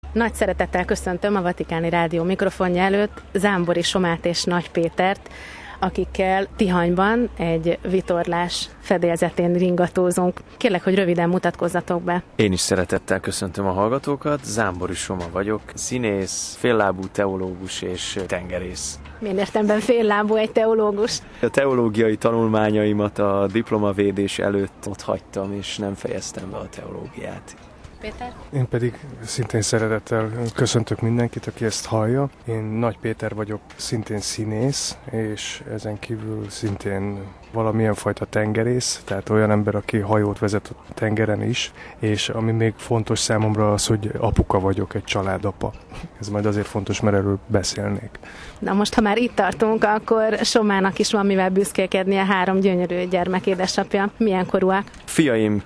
Nagy szeretettel köszöntöm a Vatikáni Rádió mikrofonja előtt Zámbori Somát és Nagy Pétert, akikkel Tihanyban egy vitorlás fedélzetén ringatózunk. Kérlek, hogy röviden mutatkozzatok be. Én is szeretettel köszöntöm a hallgatókat. Zámbori Soma vagyok, színész, féllábú teológus és tengerész. Milyen értelemben féllábú egy teológus? A teológiai tanulmányaimat a diplomavédés előtt ott hagytam, és nem fejeztem be a teológiát. Péter? Én pedig szintén szeretettel köszöntök mindenkit, aki ezt hallja. Én Nagy Péter vagyok, szintén színész, és ezen kívül szintén valamilyen fajta tengerész, tehát olyan ember, aki hajót vezet a tengeren is, és ami még fontos számomra az, hogy apuka vagyok, egy családapa. Ez majd azért fontos, mert erről beszélnék. Na most, ha már itt tartunk, akkor Somának is van mivel büszkélkednie, 3 gyönyörű gyermek édesapja. Milyen korúak? Fiaim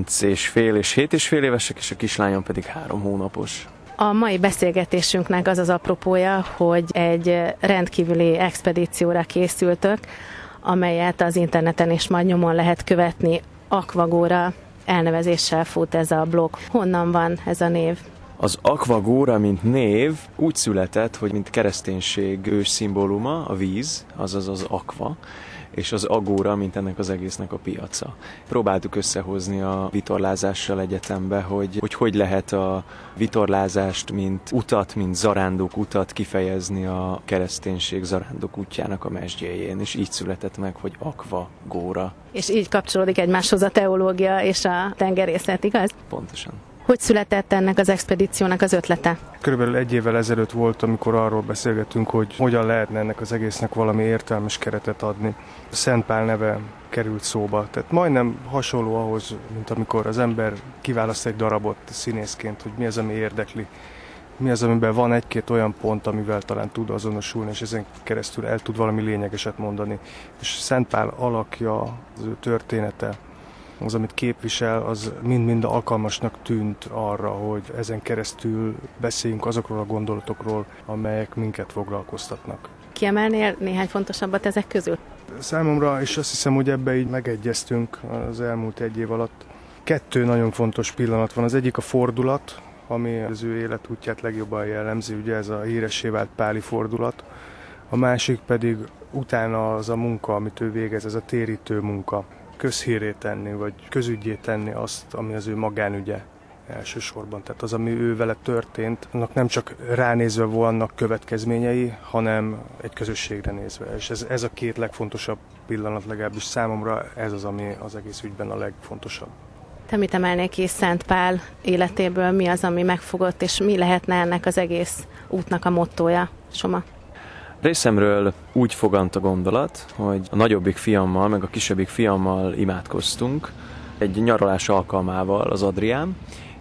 9,5 és 7,5 évesek, és a kislányom pedig 3 hónapos. A mai beszélgetésünknek az az apropója, hogy egy rendkívüli expedícióra készültök, amelyet az interneten is majd nyomon lehet követni. Aquagora elnevezéssel fut ez a blog. Honnan van ez a név? Az Aquagora, mint név, úgy született, hogy mint kereszténység ős szimbóluma, a víz, azaz az aqua, és az agora, mint ennek az egésznek a piaca. Próbáltuk összehozni a vitorlázással egyetembe, hogy lehet a vitorlázást, mint utat, mint zarándok utat kifejezni a kereszténység zarándok útjának a mesdjéjén, és így született meg, hogy Aquagora. És így kapcsolódik egymáshoz a teológia és a tengerészet, igaz? Pontosan. Hogy született ennek az expedíciónak az ötlete? Körülbelül 1 évvel ezelőtt volt, amikor arról beszélgettünk, hogy hogyan lehetne ennek az egésznek valami értelmes keretet adni. Szent Pál neve került szóba, tehát majdnem hasonló ahhoz, mint amikor az ember kiválaszt egy darabot színészként, hogy mi az, ami érdekli, mi az, amiben van 1-2 olyan pont, amivel talán tud azonosulni, és ezen keresztül el tud valami lényegeset mondani. És Szent Pál alakja, az ő története, az, amit képvisel, az mind-mind alkalmasnak tűnt arra, hogy ezen keresztül beszéljünk azokról a gondolatokról, amelyek minket foglalkoztatnak. Kiemelnél néhány fontosabbat ezek közül? Számomra, és azt hiszem, hogy ebbe így megegyeztünk az elmúlt 1 év alatt. 2 nagyon fontos pillanat van. Az egyik a fordulat, ami az ő életútját legjobban jellemzi, ugye ez a híressé vált páli fordulat. A másik pedig utána az a munka, amit ő végez, ez a térítő munka. Közhírré tenni, vagy közügyé tenni azt, ami az ő magánügye elsősorban. Tehát az, ami ő vele történt, annak nem csak ránézve vannak következményei, hanem egy közösségre nézve. És ez a 2 legfontosabb pillanat, legalábbis számomra ez az, ami az egész ügyben a legfontosabb. Te mit emelnél ki Szent Pál életéből? Mi az, ami megfogott, és mi lehetne ennek az egész útnak a mottója, Soma? Részemről úgy fogant a gondolat, hogy a nagyobbik fiammal, meg a kisebbik fiammal imádkoztunk egy nyaralás alkalmával az Adrián,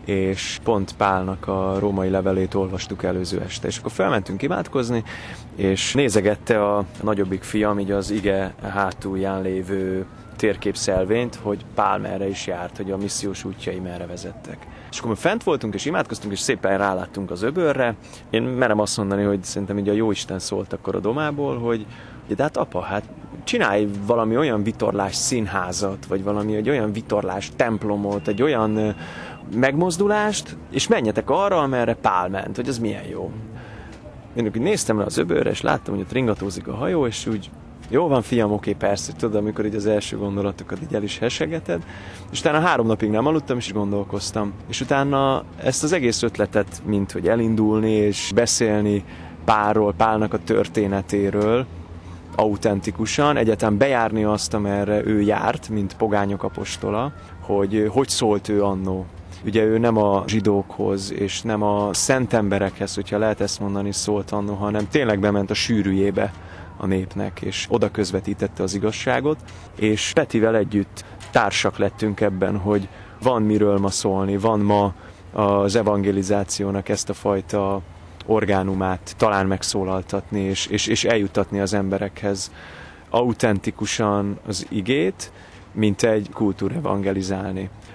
és pont Pálnak a római levelét olvastuk előző este. És akkor felmentünk imádkozni, és nézegette a nagyobbik fiam így az ige hátulján lévő térképszelvényt, hogy Pál merre is járt, hogy a missziós útjai merre vezettek. És akkor fent voltunk, és imádkoztunk, és szépen ráláttunk az öbölre. Én merem azt mondani, hogy szerintem így a Jóisten szólt akkor a domából, hogy de hát apa, hát csinálj valami olyan vitorlás színházat, vagy valami egy olyan vitorlás templomot, egy olyan megmozdulást, és menjetek arra, amerre Pál ment, hogy az milyen jó. Én úgy néztem le az öbölre, és láttam, hogy ott ringatózik a hajó, és úgy jó van, fiam, oké, persze, tudod, amikor így az első gondolatokat így el is hesegeted, és utána 3 napig nem aludtam, és gondolkoztam. És utána ezt az egész ötletet, mint hogy elindulni, és beszélni Pálról, Pálnak a történetéről, autentikusan, egyetem bejárni azt, amerre ő járt, mint pogányok apostola, hogy szólt ő annó. Ugye ő nem a zsidókhoz, és nem a szent emberekhez, hogyha lehet ezt mondani, szólt annó, hanem tényleg bement a sűrűjébe a népnek, és oda közvetítette az igazságot, és Petivel együtt társak lettünk ebben, hogy van miről ma szólni, van ma az evangelizációnak ezt a fajta orgánumát talán megszólaltatni, és eljuttatni az emberekhez autentikusan az igét, mint egy kultúra evangelizálni.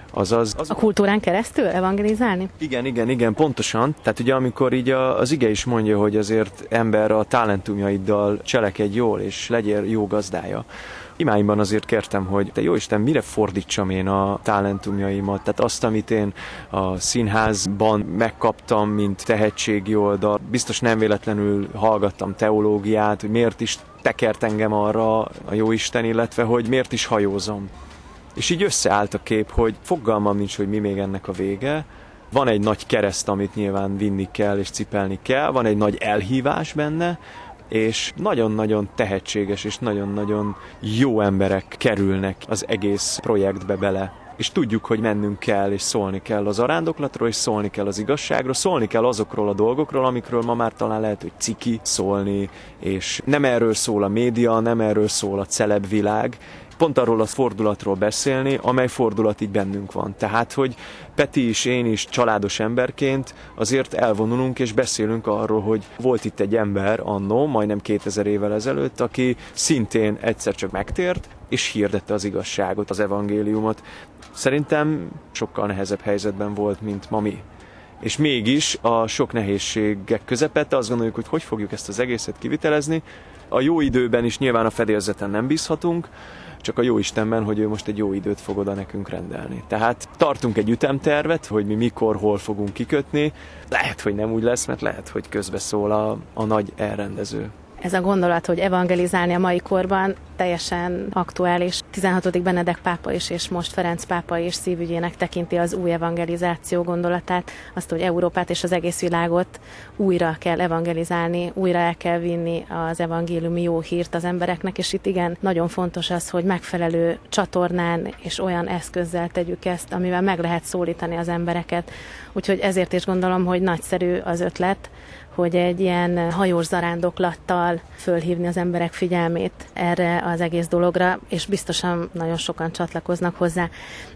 Azaz a kultúrán keresztül evangelizálni? Igen, pontosan. Tehát ugye amikor így az ige is mondja, hogy azért ember a talentumjaiddal cselekedj jól, és legyél jó gazdája. Imáimban azért kértem, hogy te Jóisten, mire fordítsam én a talentumjaimat, tehát azt, amit én a színházban megkaptam, mint tehetségi oldal. Biztos nem véletlenül hallgattam teológiát, hogy miért is tekert engem arra a Jóisten, illetve hogy miért is hajózom. És így összeállt a kép, hogy fogalmam nincs, hogy mi még ennek a vége. Van egy nagy kereszt, amit nyilván vinni kell és cipelni kell, van egy nagy elhívás benne, és nagyon-nagyon tehetséges és nagyon-nagyon jó emberek kerülnek az egész projektbe bele. És tudjuk, hogy mennünk kell, és szólni kell az arándoklatról, és szólni kell az igazságról, szólni kell azokról a dolgokról, amikről ma már talán lehet, hogy ciki szólni, és nem erről szól a média, nem erről szól a celeb világ, pont arról a fordulatról beszélni, amely fordulat így bennünk van. Tehát, hogy Peti is, én is családos emberként azért elvonulunk és beszélünk arról, hogy volt itt egy ember annó, majdnem 2000 évvel ezelőtt, aki szintén egyszer csak megtért, és hirdette az igazságot, az evangéliumot. Szerintem sokkal nehezebb helyzetben volt, mint ma mi. És mégis a sok nehézségek közepette azt gondoljuk, hogy hogy fogjuk ezt az egészet kivitelezni. A jó időben is nyilván a fedélzeten nem bízhatunk, csak a Jóistenben, hogy ő most egy jó időt fog oda nekünk rendelni. Tehát tartunk egy ütemtervet, hogy mi mikor, hol fogunk kikötni. Lehet, hogy nem úgy lesz, mert lehet, hogy közbeszól a nagy elrendező. Ez a gondolat, hogy evangelizálni a mai korban teljesen aktuális. 16. Benedek pápa is, és most Ferenc pápa is szívügyének tekinti az új evangelizáció gondolatát, azt, hogy Európát és az egész világot újra kell evangelizálni, újra el kell vinni az evangéliumi jó hírt az embereknek, és itt igen, nagyon fontos az, hogy megfelelő csatornán és olyan eszközzel tegyük ezt, amivel meg lehet szólítani az embereket. Úgyhogy ezért is gondolom, hogy nagyszerű az ötlet, hogy egy ilyen hajós zarándoklattal fölhívni az emberek figyelmét erre az egész dologra, és biztosan nagyon sokan csatlakoznak hozzá.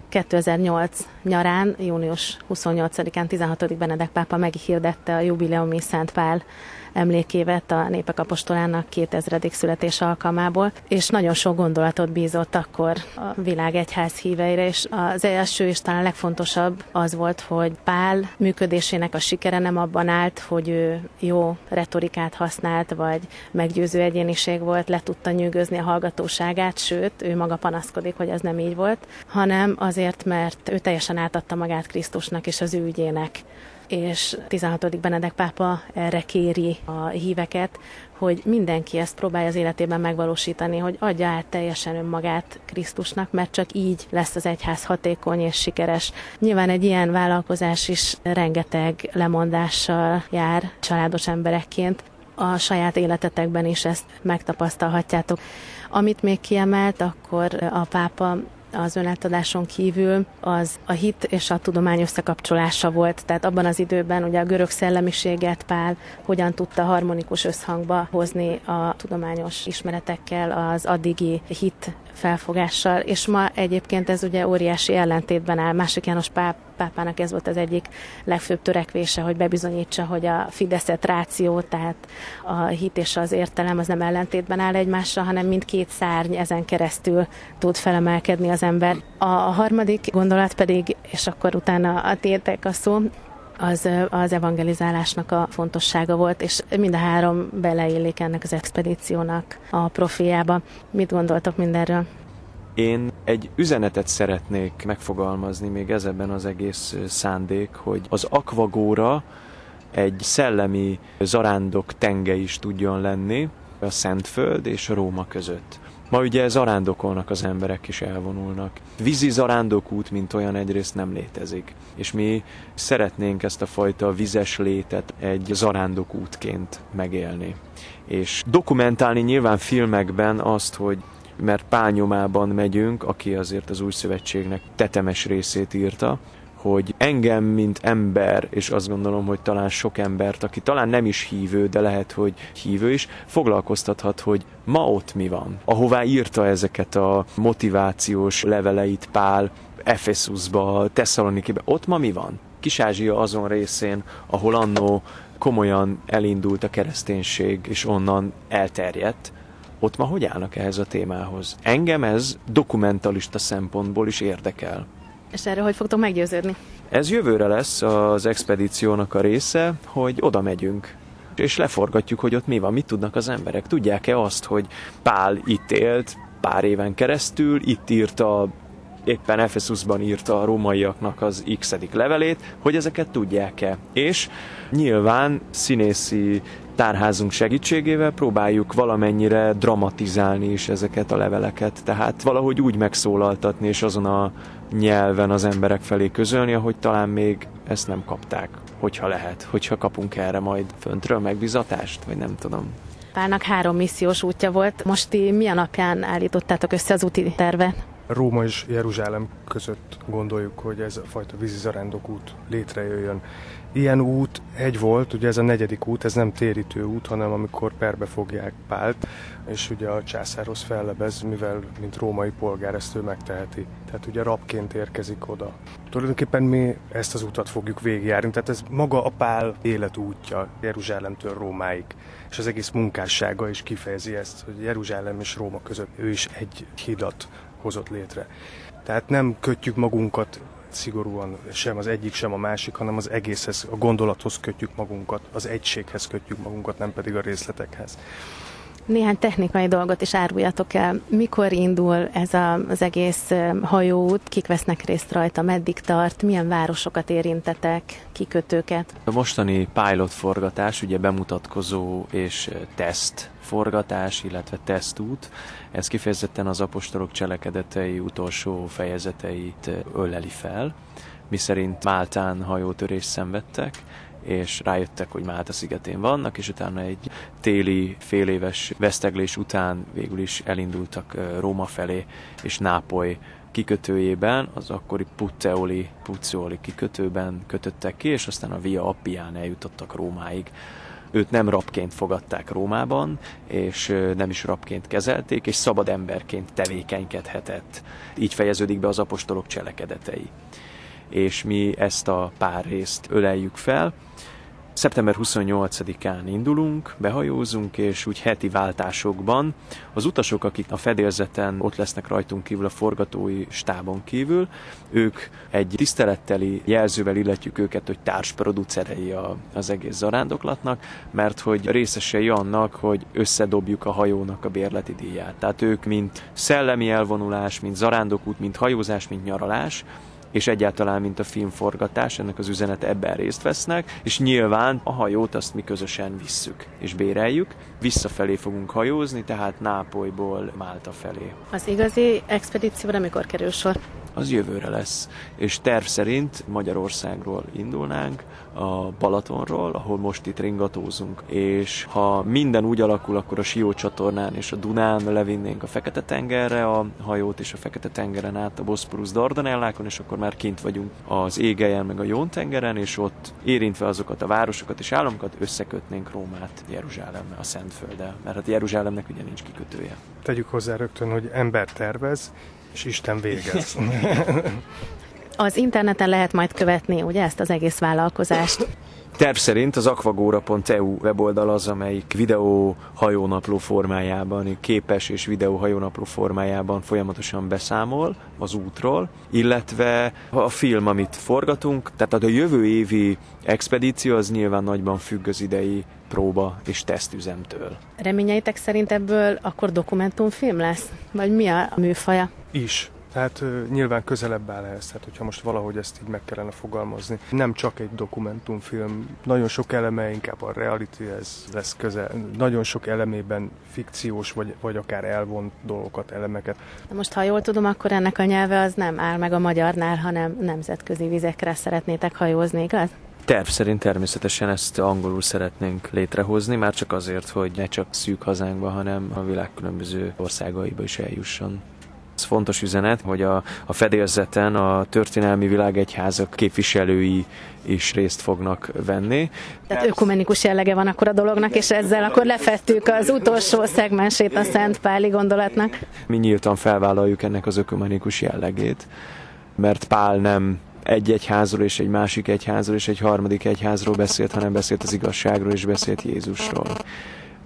2008 nyarán, június 28-án 16. Benedek pápa meghirdette a jubileumi Szent Pál emlékévet a Népek Apostolának 2000. születése alkalmából, és nagyon sok gondolatot bízott akkor a világ egyház híveire, és az első és talán legfontosabb az volt, hogy Pál működésének a sikere nem abban állt, hogy ő jó retorikát használt, vagy meggyőző egyéniség volt, le tudta nyűgözni a hallgatóságát, sőt, ő maga panaszkodik, hogy ez nem így volt, hanem azért, mert ő teljesen átadta magát Krisztusnak és az ő ügyének. És 16. Benedek pápa erre kéri a híveket, hogy mindenki ezt próbálja az életében megvalósítani, hogy adja át teljesen önmagát Krisztusnak, mert csak így lesz az egyház hatékony és sikeres. Nyilván egy ilyen vállalkozás is rengeteg lemondással jár családos emberekként. A saját életetekben is ezt megtapasztalhatjátok. Amit még kiemelt, akkor a pápa az önátadáson kívül az a hit és a tudomány összekapcsolása volt. Tehát abban az időben ugye a görög szellemiséget Pál hogyan tudta harmonikus összhangba hozni a tudományos ismeretekkel, az addigi hit felfogással, és ma egyébként ez ugye óriási ellentétben áll. Második János pápának ez volt az egyik legfőbb törekvése, hogy bebizonyítsa, hogy a fideszet ráció, tehát a hit és az értelem az nem ellentétben áll egymással, hanem mindkét szárny ezen keresztül tud felemelkedni az ember. A harmadik gondolat pedig, és akkor utána a tiétek a szó, az evangelizálásnak a fontossága volt, és mind a három beleillik ennek az expedíciónak a profiába. Mit gondoltok mindenről? Én egy üzenetet szeretnék megfogalmazni még ezben az egész szándék, hogy az Akvagóra egy szellemi zarándok tenge is tudjon lenni a Szentföld és a Róma között. Ma ugye zarándokolnak az emberek is elvonulnak. Vízi zarándokút, mint olyan egyrészt nem létezik. És mi szeretnénk ezt a fajta vizes létet egy zarándokútként megélni. És dokumentálni nyilván filmekben azt, hogy mert Pál nyomában megyünk, aki azért az Új Szövetségnek tetemes részét írta, hogy engem, mint ember, és azt gondolom, hogy talán sok embert, aki talán nem is hívő, de lehet, hogy hívő is, foglalkoztathat, hogy ma ott mi van. Ahová írta ezeket a motivációs leveleit Pál, Efesuszba, Tesszalonikibe, ott ma mi van? Kis-Ázsia azon részén, ahol annó komolyan elindult a kereszténység, és onnan elterjedt, ott ma hogy állnak ehhez a témához? Engem ez dokumentalista szempontból is érdekel. És erről hogy fogtok meggyőződni? Ez jövőre lesz az expedíciónak a része, hogy oda megyünk, és leforgatjuk, hogy ott mi van, mit tudnak az emberek. Tudják-e azt, hogy Pál itt élt pár éven keresztül, itt írta, éppen Ephesusban írta a rómaiaknak az x-edik levelét, hogy ezeket tudják-e. És nyilván színészi tárházunk segítségével próbáljuk valamennyire dramatizálni is ezeket a leveleket, tehát valahogy úgy megszólaltatni és azon a nyelven az emberek felé közölni, ahogy talán még ezt nem kapták, hogyha lehet, hogyha kapunk erre majd föntről megbizatást, vagy nem tudom. Pálnak 3 missziós útja volt. Most ti mi alapján állítottátok össze az úti tervet? Róma és Jeruzsálem között gondoljuk, hogy ez a fajta vízizarándokút létrejöjjön. Ilyen út egy volt, ugye ez a 4. út, ez nem térítő út, hanem amikor perbe fogják Pált, és ugye a császárhoz fellebez, mivel mint római polgár ezt ő megteheti. Tehát ugye rabként érkezik oda. Tulajdonképpen mi ezt az utat fogjuk végigjárni, tehát ez maga a Pál életútja Jeruzsálemtől Rómáig. És az egész munkássága is kifejezi ezt, hogy Jeruzsálem és Róma között ő is egy hidat hozott létre. Tehát nem kötjük magunkat szigorúan sem az egyik, sem a másik, hanem az egészhez, a gondolathoz kötjük magunkat, az egységhez kötjük magunkat, nem pedig a részletekhez. Néhány technikai dolgot is áruljatok el. Mikor indul ez az egész hajóút, kik vesznek részt rajta, meddig tart, milyen városokat érintetek, kikötőket? A mostani pilot forgatás, ugye bemutatkozó és teszt forgatás, illetve tesztút, ez kifejezetten az apostolok cselekedetei utolsó fejezeteit öleli fel, miszerint Máltán hajótörést szenvedtek, és rájöttek, hogy Málta szigetén vannak, és utána egy téli, féléves veszteglés után végül is elindultak Róma felé, és Nápoly kikötőjében, az akkori Pucceoli kikötőben kötöttek ki, és aztán a Via Appián eljutottak Rómáig. Őt nem rabként fogadták Rómában, és nem is rabként kezelték, és szabad emberként tevékenykedhetett. Így fejeződik be az apostolok cselekedetei. És mi ezt a pár részt öleljük fel. Szeptember 28-án indulunk, behajózunk, és úgy heti váltásokban az utasok, akik a fedélzeten ott lesznek rajtunk kívül, a forgatói stábon kívül, ők egy tiszteletteli jelzővel illetjük őket, hogy társproducerei az egész zarándoklatnak, mert hogy részesei annak, hogy összedobjuk a hajónak a bérleti díját. Tehát ők mint szellemi elvonulás, mint zarándokút, mint hajózás, mint nyaralás, és egyáltalán, mint a filmforgatás, ennek az üzenete ebben részt vesznek, és nyilván a hajót azt mi közösen visszük és béreljük. Visszafelé fogunk hajózni, tehát Nápolyból Málta felé. Az igazi expedícióra mikor kerül sor? Az jövőre lesz, és terv szerint Magyarországról indulnánk, a Balatonról, ahol most itt ringatózunk, és ha minden úgy alakul, akkor a Sió-csatornán és a Dunán levinnénk a Fekete-tengerre a hajót, és a Fekete-tengeren át a Boszporusz-Dardanellákon, és akkor már kint vagyunk az Égelyen meg a Jón-tengeren, és ott érintve azokat a városokat és államokat összekötnénk Rómát Jeruzsálemmel, a Szentfölddel, mert hát Jeruzsálemnek ugye nincs kikötője. Tegyük hozzá rögtön, hogy ember tervez, és Isten végez. Az interneten lehet majd követni, ugye, ezt az egész vállalkozást? Terv szerint az aquagora.eu weboldal az, amelyik videó hajónapló formájában, képes és videó hajónapló formájában folyamatosan beszámol az útról, illetve a film, amit forgatunk, tehát a jövő évi expedíció az nyilván nagyban függ az idei próba és tesztüzemtől. Reményeitek szerint ebből akkor dokumentumfilm lesz? Vagy mi a műfaja? Is. Tehát nyilván közelebb áll ehhez, tehát hogyha most valahogy ezt így meg kellene fogalmazni. Nem csak egy dokumentumfilm, nagyon sok eleme inkább a realityhez lesz közel, nagyon sok elemében fikciós, vagy akár elvont dolgokat, elemeket. De most, ha jól tudom, akkor ennek a nyelve az nem áll meg a magyarnál, hanem nemzetközi vizekre szeretnétek hajózni, igaz? Terv szerint természetesen ezt angolul szeretnénk létrehozni, már csak azért, hogy ne csak szűk hazánkba, hanem a világ különböző országaiba is eljusson. Ez fontos üzenet, hogy a fedélzeten a történelmi világegyházak képviselői is részt fognak venni. Tehát ökumenikus jellege van akkor a dolognak, és ezzel akkor lefettük az utolsó szegmensét a Szent Páli gondolatnak. Mi nyíltan felvállaljuk ennek az ökumenikus jellegét, mert Pál nem egy egyházról és egy másik egyházról és egy harmadik egyházról beszélt, hanem beszélt az igazságról és beszélt Jézusról.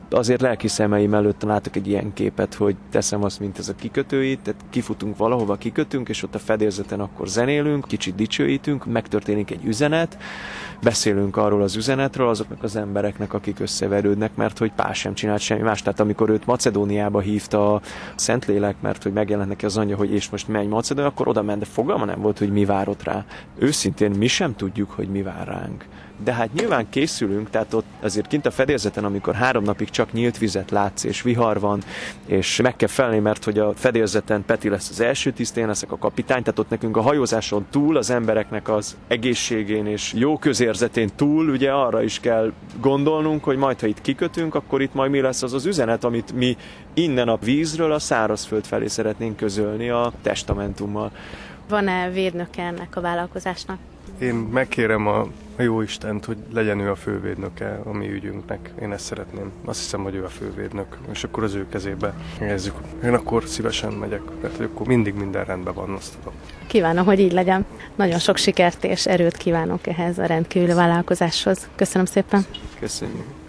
azért lelki szemeim előtt látok egy ilyen képet, hogy teszem azt, mint ez a kikötői, tehát kifutunk valahova, kikötünk, és ott a fedélzeten akkor zenélünk, kicsit dicsőítünk, megtörténik egy üzenet, beszélünk arról az üzenetről azoknak az embereknek, akik összeverődnek, mert hogy Pál sem csinált semmi más. Tehát amikor őt Macedóniába hívta a Szentlélek, mert hogy megjelent neki az anyja, hogy és most menj Macedónia, akkor oda ment, de fogalma nem volt, hogy mi vár ott rá. Őszintén mi sem tudjuk, hogy mi vár ránk. De hát nyilván készülünk, tehát ott azért kint a fedélzeten, amikor 3 napig csak nyílt vizet látsz, és vihar van, és meg kell felni, mert hogy a fedélzeten Peti lesz az első tiszt, én leszek a kapitány, tehát ott nekünk a hajózáson túl, az embereknek az egészségén és jó közérzetén túl, ugye arra is kell gondolnunk, hogy majd, ha itt kikötünk, akkor itt majd mi lesz az az üzenet, amit mi innen a vízről a szárazföld felé szeretnénk közölni a testamentummal. Van-e védnöke ennek a vállalkozásnak? Én megkérem a Jóistent, hogy legyen ő a fővédnöke a mi ügyünknek. Én ezt szeretném. Azt hiszem, hogy ő a fővédnök, és akkor az ő kezébe helyezzük. Én akkor szívesen megyek, mert akkor mindig minden rendben van, azt tudom. Kívánom, hogy így legyen. Nagyon sok sikert és erőt kívánok ehhez a rendkívüli vállalkozáshoz. Köszönöm szépen. Köszönjük.